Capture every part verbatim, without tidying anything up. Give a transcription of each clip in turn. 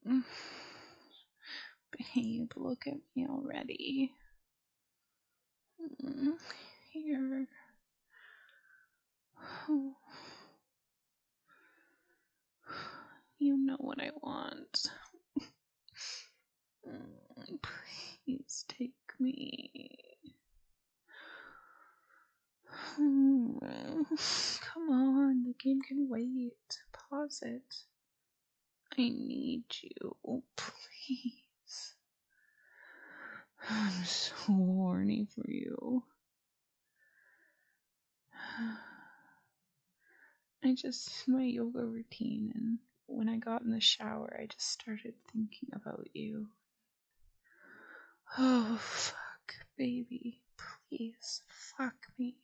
Babe, look at me already. Here. You know what I want. Please take me. Come on, the game can wait. Pause it. I need you, please. I'm so horny for you. I just my yoga routine, and when I got in the shower, I just started thinking about you. Oh, fuck, baby. Please, fuck me.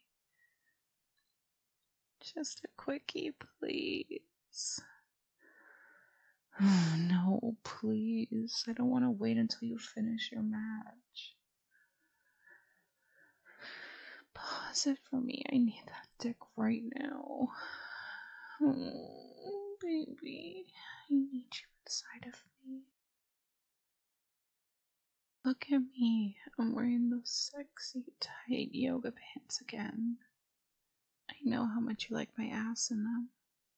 Just a quickie, please. Oh, no, please. I don't want to wait until you finish your match. Pause it for me. I need that dick right now. Oh, baby. I need you inside of me. Look at me. I'm wearing those sexy, tight yoga pants again. I know how much you like my ass in them.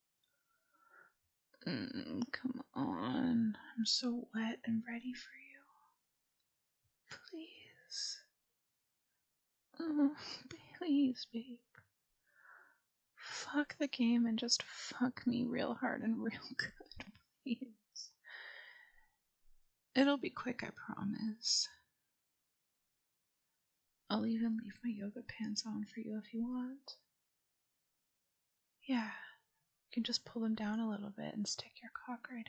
Mm, come on. I'm so wet and ready for you. Please. Oh, please, babe. Fuck the game and just fuck me real hard and real good, please. It'll be quick, I promise. I'll even leave my yoga pants on for you if you want. Yeah, you can just pull them down a little bit and stick your cock right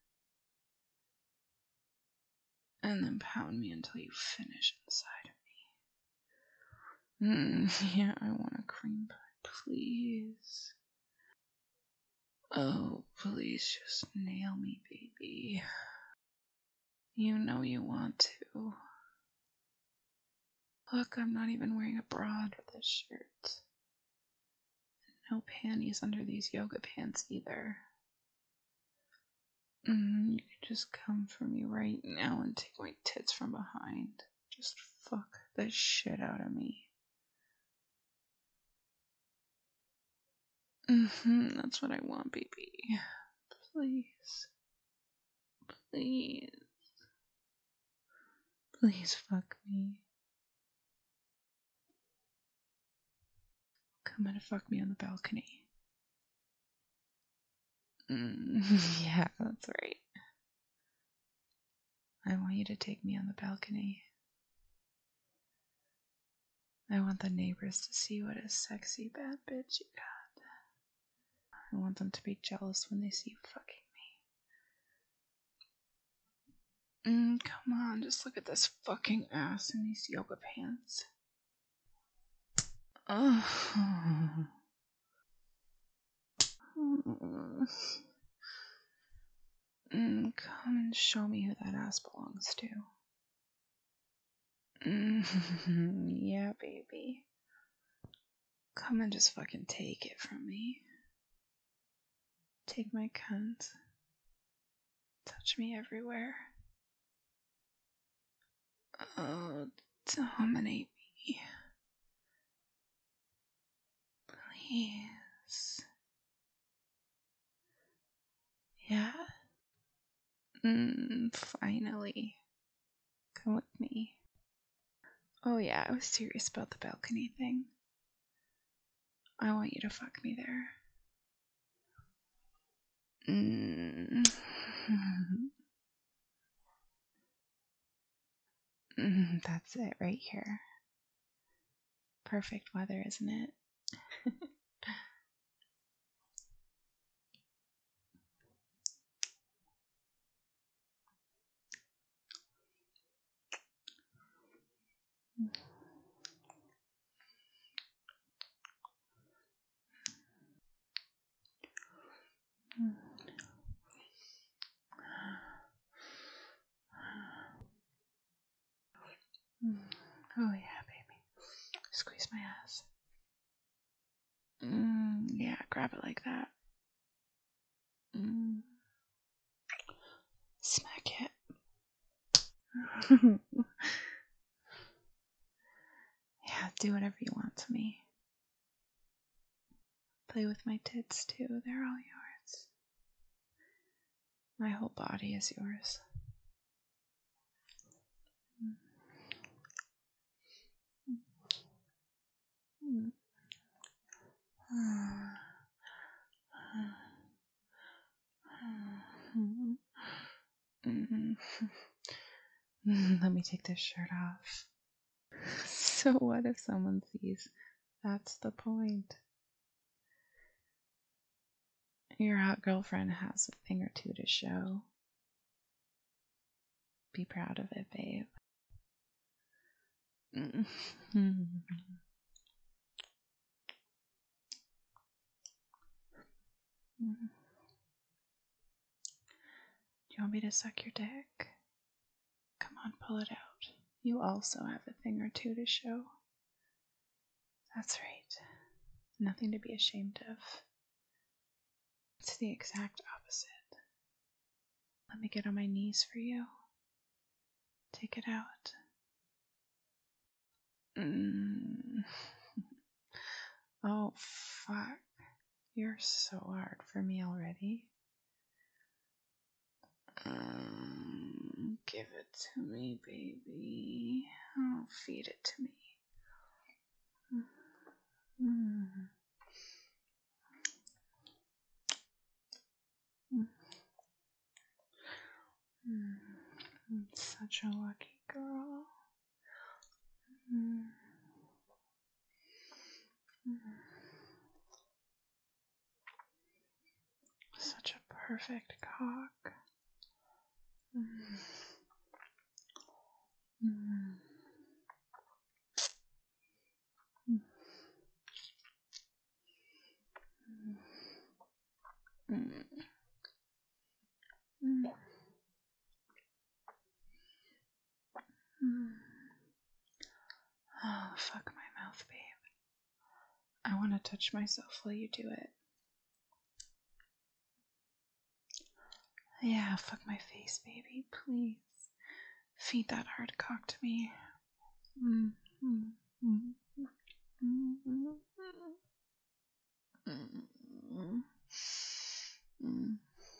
in. And then pound me until you finish inside of me. Mm, yeah, I want a cream pie, please. Oh, please just nail me, baby. You know you want to. Look, I'm not even wearing a bra under this shirt. No panties under these yoga pants either. Mm, you can just come for me right now and take my tits from behind. Just fuck the shit out of me. Mm-hmm, that's what I want, baby. Please. Please. Please fuck me. Come and fuck me on the balcony. Mm, yeah, that's right. I want you to take me on the balcony. I want the neighbors to see what a sexy bad bitch you got. I want them to be jealous when they see you fucking me. Mm, come on, just look at this fucking ass in these yoga pants. Ugh. Mm, come and show me who that ass belongs to. Mm, yeah, baby. Come and just fucking take it from me. Take my cunt. Touch me everywhere. Oh, dominate me. Please. Yeah? Mm, finally. Come with me. Oh yeah, I was serious about the balcony thing. I want you to fuck me there. Mm. Mm, that's it right here. Perfect weather, isn't it? Oh yeah, baby. Squeeze my ass. Mm, yeah, grab it like that. Mm. Smack Yeah, do whatever you want to me. Play with my tits too, they're all yours. My whole body is yours. Let me take this shirt off. So what if someone sees? That's the point. Your hot girlfriend has a thing or two to show. Be proud of it, babe. Do you want me to suck your dick? Come on, pull it out. You also have a thing or two to show. That's right. Nothing to be ashamed of. It's the exact opposite. Let me get on my knees for you. Take it out. Mm. Oh, fuck. You're so hard for me already. Um, give it to me, baby. Oh, feed it to me. Mm. Mm. Mm. Such a lucky girl. Mm. Mm. Such a perfect cock. Mm. Mm. Mm. Mm. Mm. Oh, fuck my mouth, babe. I want to touch myself while you do it. Yeah, fuck my face, baby, please. Feed that hard cock to me. Mm. Mm. Mm. Mm. Mm. Mm. Mm.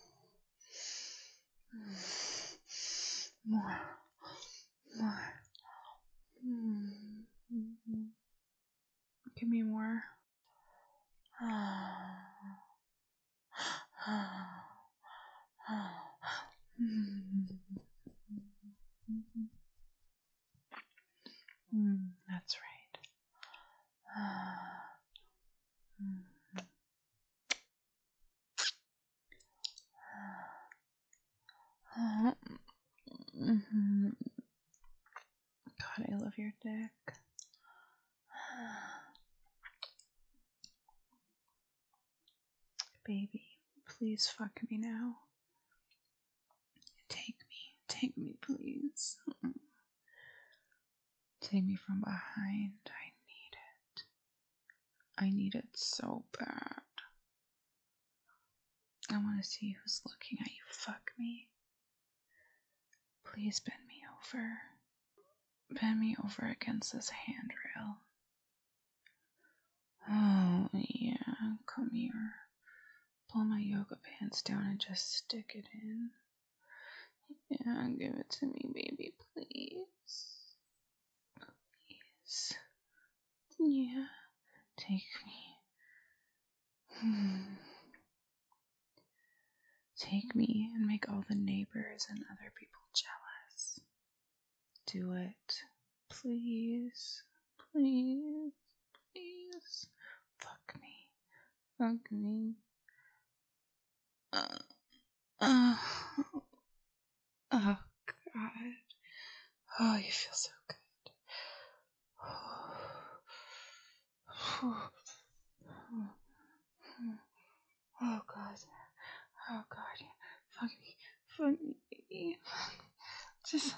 More. More. Mm. Give me more. Mm, that's right. God, I love your dick. Baby, please fuck me now. Take me, take me, please. Take me from behind. I need it. I need it so bad. I want to see who's looking at you. Fuck me. Please bend me over. Bend me over against this handrail. Oh, yeah. Come here. Pull my yoga pants down and just stick it in. Yeah, give it to me, baby, please. Please. Yeah. Take me. Hmm. Take me and make all the neighbors and other people jealous. Do it. Please. Please. Please. Fuck me. Fuck me. Uh, uh, oh, God. Oh, you feel so good. Oh, God. Oh, God. Fuck me. Fuck me, baby. Just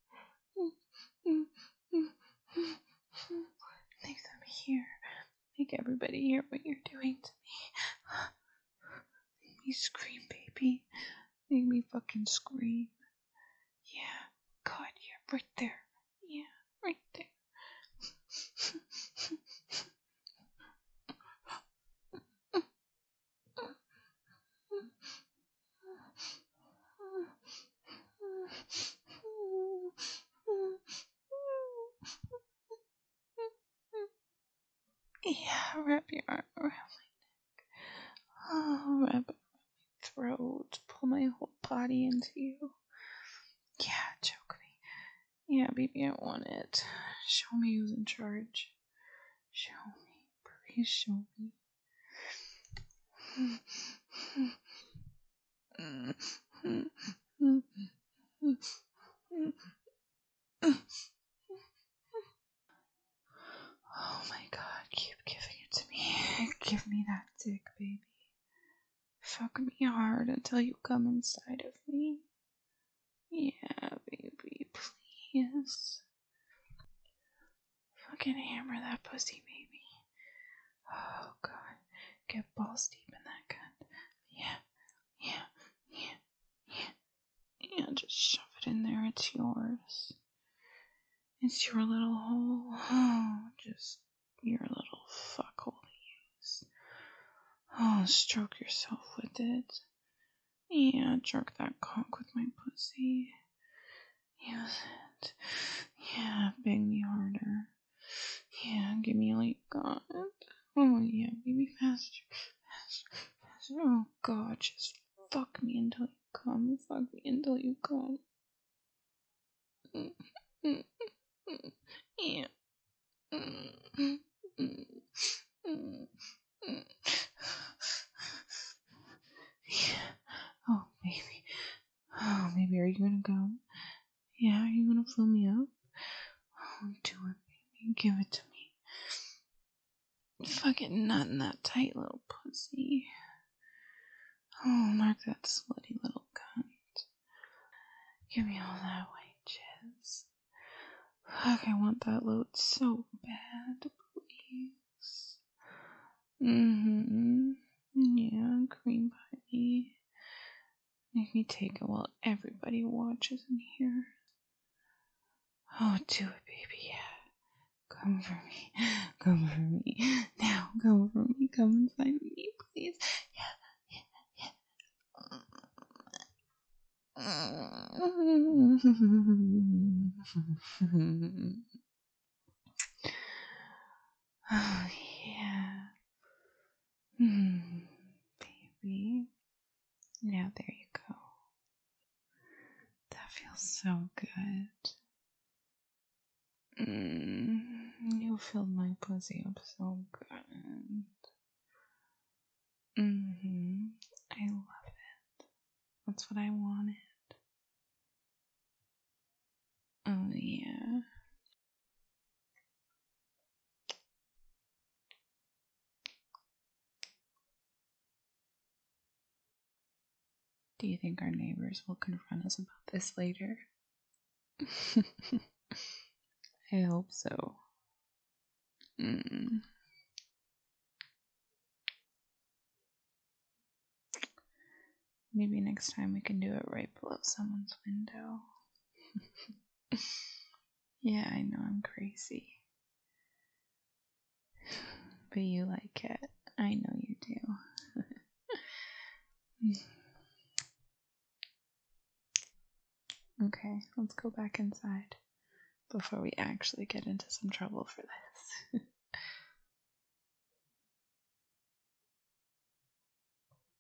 make them hear. Make everybody hear what you're doing to me. Make me scream, baby. Make me fucking scream. Yeah. God, right there. Yeah, right there. Yeah, wrap your arm around my neck. Oh, wrap it around my throat. Pull my whole body into you. Yeah, choke me. Yeah, baby, I want it. Show me who's in charge. Show me. Please show me. Oh my god, keep giving it to me. Give me that dick, baby. Fuck me hard until you come inside of me. Yeah, baby, please. Fucking hammer that pussy, baby. Oh god, get balls deep in that gun. Yeah, yeah, yeah, yeah. Yeah, just shove it in there, it's yours. It's your little hole. Oh, just your little fuckhole to use. Oh, stroke yourself with it. Yeah, jerk that cock with my pussy. Use it. Yeah, bang me harder. Yeah, give me all you got. Oh yeah, baby, faster, faster, faster. Oh god, just fuck me until you come. Fuck me until you come. Yeah. Yeah. Oh, baby. Oh, baby, are you gonna go? Yeah, are you gonna fill me up? Oh, do it, baby. Give it to me. Fucking nut in that tight little pussy. Oh, mark that slutty little cunt. Give me all that white jizz. Fuck, I want that load so bad, please. Mm-hmm. Yeah, cream pie me. Make me take it while everybody watches in here. Oh, do it, baby, yeah. Come for me. Come for me. Now, come for me. Come inside of me, please. Yeah, yeah, yeah. Oh, yeah. Mm, baby. Yeah, there you go. That feels so good. Mm, you filled my pussy up so good. Mm-hmm. I love it. That's what I wanted. Oh, yeah. Do you think our neighbors will confront us about this later? I hope so. Mm. Maybe next time we can do it right below someone's window. Yeah, I know I'm crazy. But you like it. I know you do. Okay, let's go back inside before we actually get into some trouble for this.